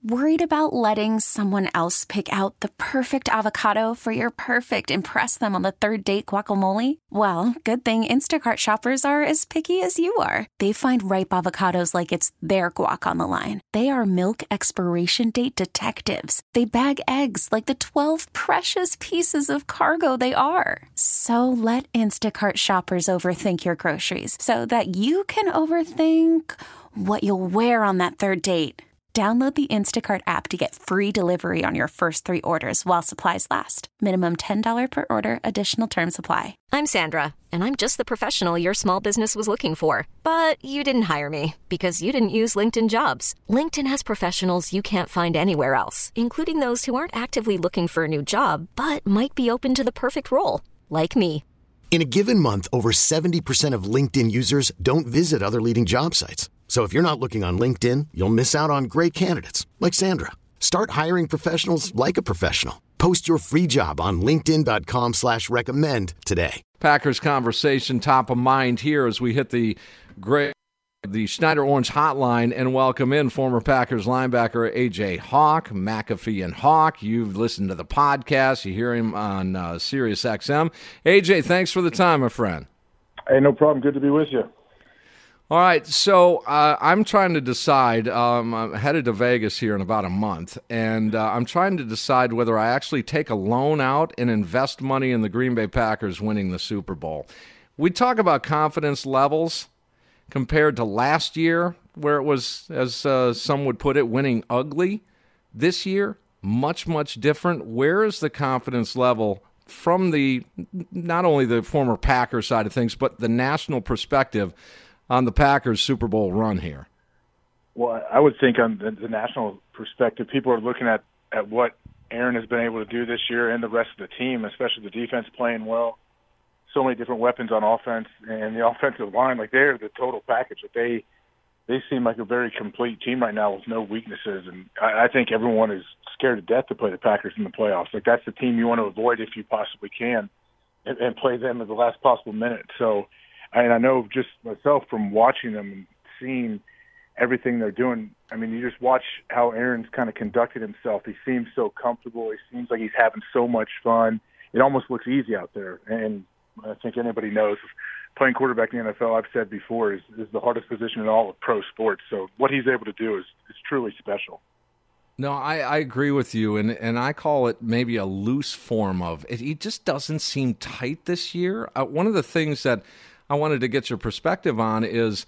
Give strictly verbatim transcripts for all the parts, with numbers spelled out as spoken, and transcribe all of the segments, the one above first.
Worried about letting someone else pick out the perfect avocado for your perfect impress them on the third date guacamole? Well, good thing Instacart shoppers are as picky as you are. They find ripe avocados like it's their guac on the line. They are milk expiration date detectives. They bag eggs like the twelve precious pieces of cargo they are. So let Instacart shoppers overthink your groceries so that you can overthink what you'll wear on that third date. Download the Instacart app to get free delivery on your first three orders while supplies last. Minimum ten dollars per order. Additional terms apply. I'm Sandra, and I'm just the professional your small business was looking for. But you didn't hire me because you didn't use LinkedIn Jobs. LinkedIn has professionals you can't find anywhere else, including those who aren't actively looking for a new job, but might be open to the perfect role, like me. In a given month, over seventy percent of LinkedIn users don't visit other leading job sites. So if you're not looking on LinkedIn, you'll miss out on great candidates like Sandra. Start hiring professionals like a professional. Post your free job on linkedin.com slash recommend today. Packers conversation top of mind here as we hit the great the Schneider Orange hotline and welcome in former Packers linebacker A J Hawk, McAfee and Hawk. You've listened to the podcast. You hear him on uh, Sirius X M. A J, thanks for the time, my friend. Hey, no problem. Good to be with you. All right, so uh, I'm trying to decide. Um, I'm headed to Vegas here in about a month, and uh, I'm trying to decide whether I actually take a loan out and invest money in the Green Bay Packers winning the Super Bowl. We talk about confidence levels compared to last year, where it was, as uh, some would put it, winning ugly. This year, much, much different. Where is the confidence level from the not only the former Packers side of things, but the national perspective on the Packers' Super Bowl run here? Well, I would think on the, the national perspective, people are looking at, at what Aaron has been able to do this year and the rest of the team, especially the defense playing well. So many different weapons on offense and the offensive line. Like, they're the total package. Like they they seem like a very complete team right now with no weaknesses. And I, I think everyone is scared to death to play the Packers in the playoffs. Like, that's the team you want to avoid if you possibly can, and, and play them at the last possible minute. So, and I know just myself from watching them and seeing everything they're doing, I mean, you just watch how Aaron's kind of conducted himself. He seems so comfortable. He seems like he's having so much fun. It almost looks easy out there. And I think anybody knows playing quarterback in the N F L, I've said before, is, is the hardest position in all of pro sports. So what he's able to do is, is truly special. No, I, I agree with you, and, and I call it maybe a loose form of it. He just doesn't seem tight this year. Uh, one of the things that I wanted to get your perspective on is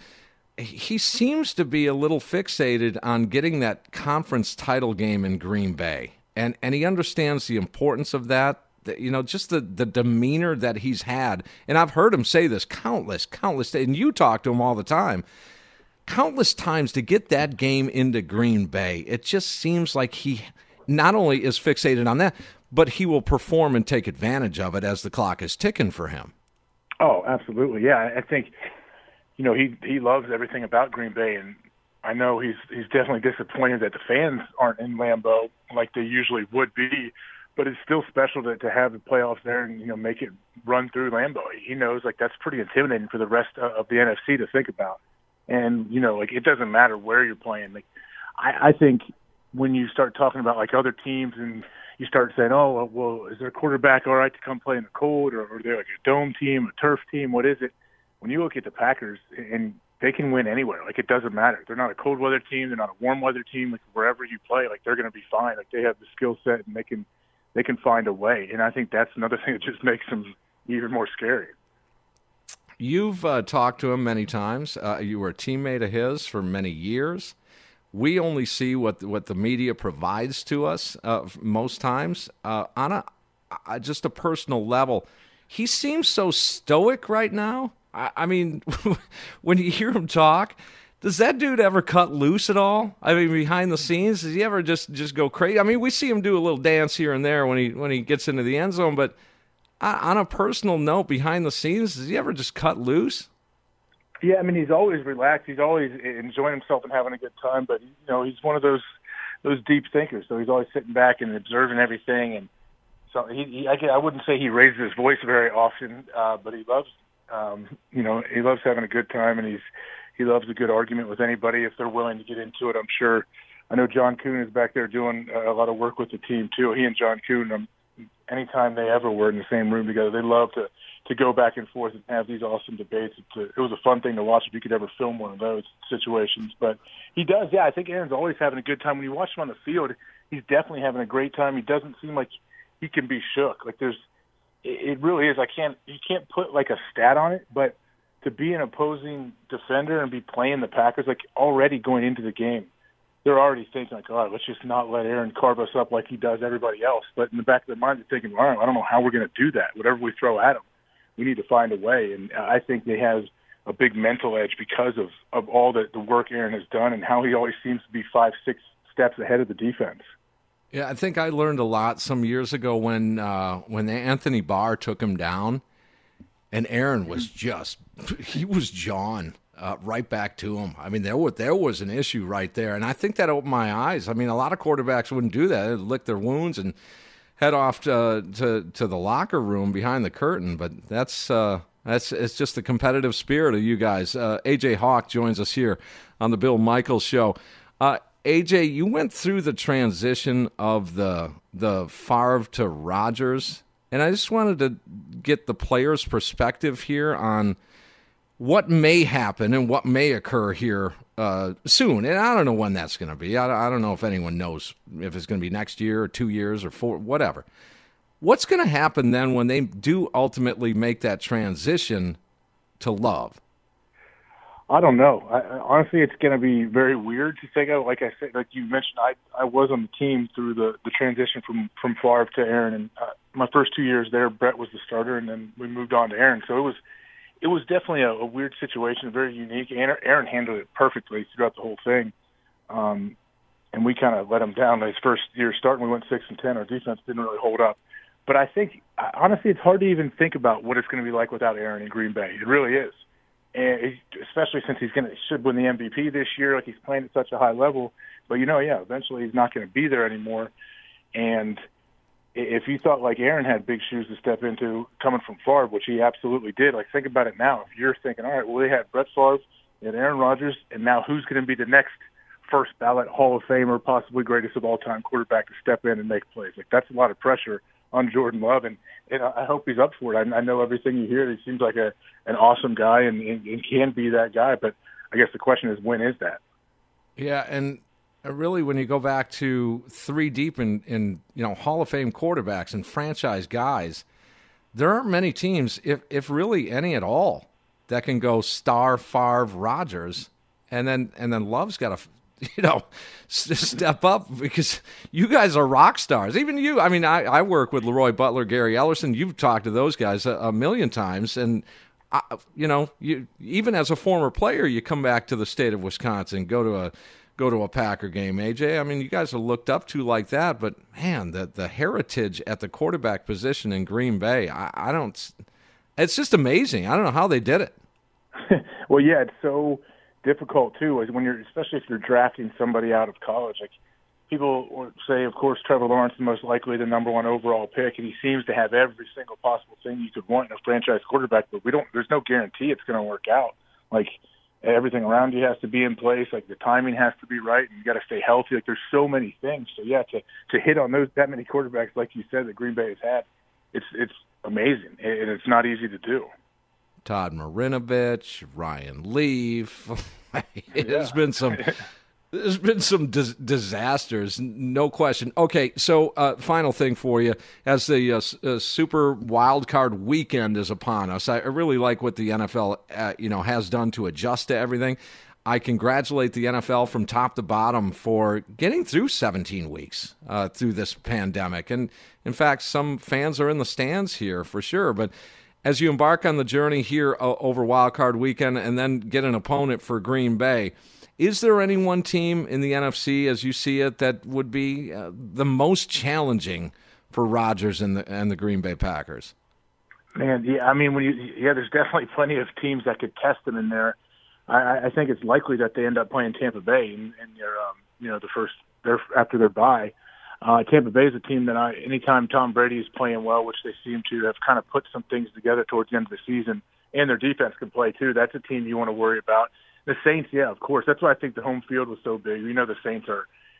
he seems to be a little fixated on getting that conference title game in Green Bay, and and he understands the importance of that. You know, just the, the demeanor that he's had, and I've heard him say this countless, countless, and you talk to him all the time, countless times to get that game into Green Bay. It just seems like he not only is fixated on that, but he will perform and take advantage of it as the clock is ticking for him. Oh, absolutely. Yeah, I think, you know, he he loves everything about Green Bay, and I know he's he's definitely disappointed that the fans aren't in Lambeau like they usually would be, but it's still special to, to have the playoffs there and, you know, make it run through Lambeau. He knows, like, that's pretty intimidating for the rest of the N F C to think about. And, you know, like, it doesn't matter where you're playing. Like, I, I think when you start talking about, like, other teams and you start saying, oh, well, is their quarterback all right to come play in the cold, or are they like a dome team, a turf team? What is it? When you look at the Packers, and they can win anywhere. Like, it doesn't matter. They're not a cold weather team. They're not a warm weather team. Like, wherever you play, like, they're going to be fine. Like, they have the skill set, and they can they can find a way. And I think that's another thing that just makes them even more scary. You've uh, talked to him many times. Uh, you were a teammate of his for many years. We only see what what the media provides to us uh, most times. Uh, on a uh, just a personal level, he seems so stoic right now. I, I mean, when you hear him talk, does that dude ever cut loose at all? I mean, behind the scenes, does he ever just, just go crazy? I mean, we see him do a little dance here and there when he when he gets into the end zone, but on a personal note, behind the scenes, does he ever just cut loose? Yeah, I mean, he's always relaxed. He's always enjoying himself and having a good time. But, you know, he's one of those those deep thinkers. So he's always sitting back and observing everything. And so he, he I, I wouldn't say he raises his voice very often, uh, but he loves, um, you know, he loves having a good time, and he's he loves a good argument with anybody if they're willing to get into it. I'm sure I know John Kuhn is back there doing a lot of work with the team too. He and John Kuhn, um, anytime they ever were in the same room together, they love to to go back and forth and have these awesome debates. It's a, it was a fun thing to watch if you could ever film one of those situations. But he does, yeah. I think Aaron's always having a good time. When you watch him on the field, he's definitely having a great time. He doesn't seem like he can be shook. Like there's, it really is. I can't, you can't put like a stat on it, but to be an opposing defender and be playing the Packers, like already going into the game, they're already thinking like, all right, let's just not let Aaron carve us up like he does everybody else. But in the back of their mind, they're thinking, all right, I don't know how we're going to do that. Whatever we throw at him, we need to find a way. And I think they have a big mental edge because of, of all the, the work Aaron has done and how he always seems to be five, six steps ahead of the defense. Yeah, I think I learned a lot some years ago when uh, when Anthony Barr took him down, and Aaron was just, he was jawing uh, right back to him. I mean, there was, there was an issue right there, and I think that opened my eyes. I mean, a lot of quarterbacks wouldn't do that. They'd lick their wounds and head off to, to to the locker room behind the curtain, but that's uh, that's it's just the competitive spirit of you guys. Uh, A J Hawk joins us here on the Bill Michaels Show. Uh, A J, you went through the transition of the the Favre to Rodgers, and I just wanted to get the player's perspective here on what may happen and what may occur here uh, soon. And I don't know when that's going to be. I, I don't know if anyone knows if it's going to be next year or two years or four, whatever. What's going to happen then when they do ultimately make that transition to Love? I don't know. I, honestly, it's going to be very weird to think of. Like I said, like you mentioned, I I was on the team through the, the transition from, from Favre to Aaron. And uh, my first two years there, Brett was the starter, and then we moved on to Aaron. So it was It was definitely a, a weird situation, very unique. Aaron, Aaron handled it perfectly throughout the whole thing, um, and we kind of let him down. His first year starting, we went six and ten. Our defense didn't really hold up. But I think, honestly, it's hard to even think about what it's going to be like without Aaron in Green Bay. It really is, and it, especially since he's going to should win the M V P this year. Like he's playing at such a high level, but you know, yeah, eventually he's not going to be there anymore, and if you thought like Aaron had big shoes to step into coming from Favre, which he absolutely did, like think about it now. If you're thinking, all right, well, they had Brett Favre and Aaron Rodgers, and now who's going to be the next first ballot Hall of Famer, possibly greatest of all time quarterback to step in and make plays? Like that's a lot of pressure on Jordan Love, and, and I hope he's up for it. I, I know everything you hear. He seems like a an awesome guy and, and, and can be that guy, but I guess the question is, when is that? Yeah, and really, when you go back to three deep in, in you know Hall of Fame quarterbacks and franchise guys, there aren't many teams, if if really any at all, that can go star, Favre, Rodgers, and then and then Love's got to you know step up because you guys are rock stars. Even you. I mean, I, I work with Leroy Butler, Gary Ellerson. You've talked to those guys a, a million times, and I, you know, you even as a former player, you come back to the state of Wisconsin, go to a go to a Packer game, A J. I mean, you guys are looked up to like that, but man, the the heritage at the quarterback position in Green Bay, I, I don't, it's just amazing. I don't know how they did it. Well, yeah, it's so difficult too, is when you're, especially if you're drafting somebody out of college. Like people say, of course, Trevor Lawrence is most likely the number one overall pick, and he seems to have every single possible thing you could want in a franchise quarterback, but we don't, there's no guarantee it's going to work out. Like, everything around you has to be in place. Like the timing has to be right, and you got to stay healthy. Like there's so many things. So yeah, to to hit on those that many quarterbacks, like you said, that Green Bay has had, it's it's amazing, and it's not easy to do. Todd Marinovich, Ryan Leaf. it yeah. has been some. There's been some dis- disasters, no question. Okay, so uh, final thing for you. As the uh, uh, Super Wild Card Weekend is upon us, I really like what the N F L uh, you know, has done to adjust to everything. I congratulate the N F L from top to bottom for getting through seventeen weeks uh, through this pandemic. And, in fact, some fans are in the stands here for sure. But as you embark on the journey here uh, over Wild Card Weekend and then get an opponent for Green Bay, is there any one team in the N F C, as you see it, that would be uh, the most challenging for Rodgers and the and the Green Bay Packers? Man, yeah, I mean, when you yeah, there's definitely plenty of teams that could test them in there. I, I think it's likely that they end up playing Tampa Bay in, in their, um, you know, the first their after their bye. Uh, Tampa Bay is a team that I, anytime Tom Brady is playing well, which they seem to have kind of put some things together towards the end of the season, and their defense can play too. That's a team you want to worry about. The Saints, yeah, of course. That's why I think the home field was so big. You know, the Saints are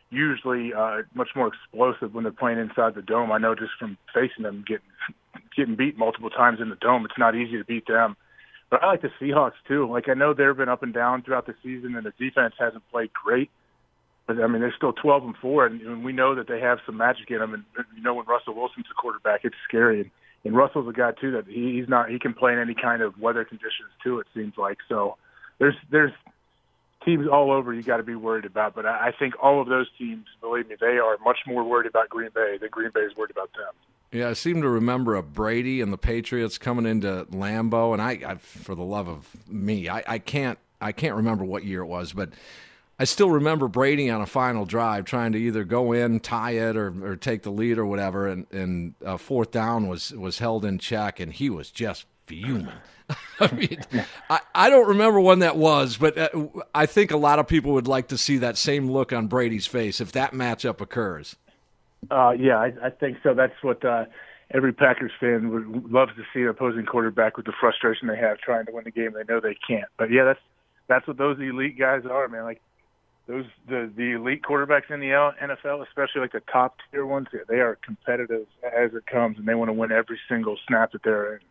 usually uh, much more explosive when they're playing inside the dome. I know just from facing them getting getting beat multiple times in the dome, it's not easy to beat them. But I like the Seahawks too. Like, I know they've been up and down throughout the season, and the defense hasn't played great. But I mean, they're still twelve and four, and, and we know that they have some magic in them. And you know, when Russell Wilson's a quarterback, it's scary. And, and Russell's a guy too that he, he's not. He can play in any kind of weather conditions too. It seems like so. There's there's teams all over you got to be worried about. But I, I think all of those teams, believe me, they are much more worried about Green Bay than Green Bay is worried about them. Yeah, I seem to remember a Brady and the Patriots coming into Lambeau, and I, I for the love of me, I, I can't I can't remember what year it was, but I still remember Brady on a final drive trying to either go in, tie it, or, or take the lead or whatever, and, and uh, fourth down was, was held in check, and he was just fuming. I mean, I, I don't remember when that was, but uh, I think a lot of people would like to see that same look on Brady's face if that matchup occurs. Uh, yeah, I, I think so. That's what uh, every Packers fan would loves to see, an opposing quarterback with the frustration they have trying to win the game. They know they can't. But, yeah, that's that's what those elite guys are, man. Like, Those the, the elite quarterbacks in the N F L, especially like the top tier ones, they are competitive as it comes, and they want to win every single snap that they're in.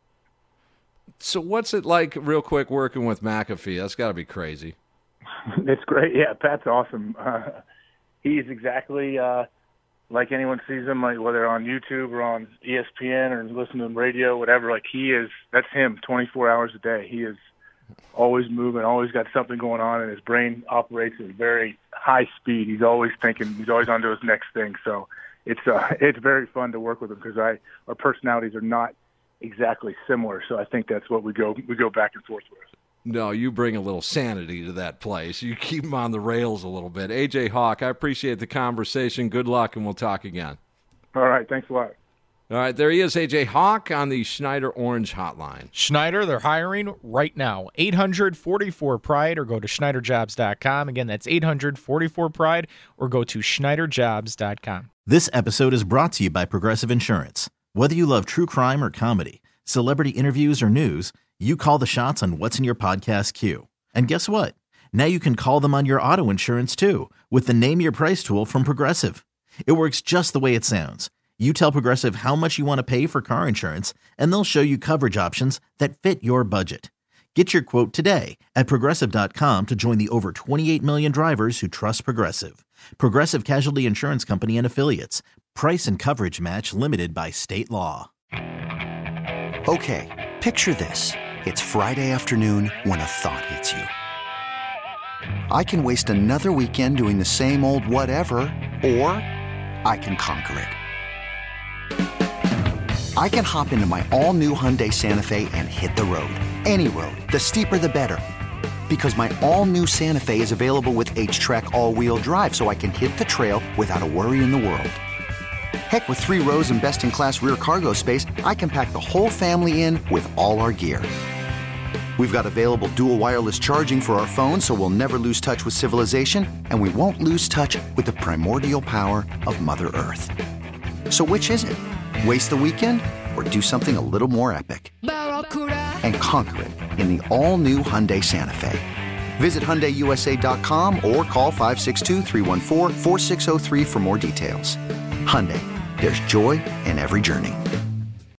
So what's it like, real quick, working with McAfee? That's got to be crazy. It's great. Yeah, Pat's awesome. Uh, he's exactly uh, like anyone sees him, like whether on YouTube or on E S P N or listening to him radio, whatever. Like he is, that's him, twenty-four hours a day. He is always moving, always got something going on, and his brain operates at very high speed. He's always thinking, he's always on to his next thing. So it's uh, it's very fun to work with him because I our personalities are not exactly similar. So I think that's what we go we go back and forth with. No, you bring a little sanity to that place. You keep him on the rails a little bit. A J Hawk, I appreciate the conversation. Good luck, and we'll talk again. All right, thanks a lot. All right, there he is, A J Hawk on the Schneider Orange Hotline. Schneider, they're hiring right now. eight hundred forty-four pride or go to Schneider Jobs dot com. Again, that's eight hundred forty-four pride or go to Schneider Jobs dot com. This episode is brought to you by Progressive Insurance. Whether you love true crime or comedy, celebrity interviews or news, you call the shots on what's in your podcast queue. And guess what? Now you can call them on your auto insurance too with the Name Your Price tool from Progressive. It works just the way it sounds. You tell Progressive how much you want to pay for car insurance, and they'll show you coverage options that fit your budget. Get your quote today at Progressive dot com to join the over twenty-eight million drivers who trust Progressive. Progressive Casualty Insurance Company and Affiliates. Price and coverage match limited by state law. Okay, picture this. It's Friday afternoon when a thought hits you. I can waste another weekend doing the same old whatever, or I can conquer it. I can hop into my all-new Hyundai Santa Fe and hit the road. Any road. The steeper, the better. Because my all-new Santa Fe is available with H-Track all-wheel drive, so I can hit the trail without a worry in the world. Heck, with three rows and best-in-class rear cargo space, I can pack the whole family in with all our gear. We've got available dual wireless charging for our phones, so we'll never lose touch with civilization, and we won't lose touch with the primordial power of Mother Earth. So which is it? Waste the weekend or do something a little more epic? And conquer it in the all-new Hyundai Santa Fe. Visit Hyundai U S A dot com or call five six two, three one four, four six zero three for more details. Hyundai, there's joy in every journey.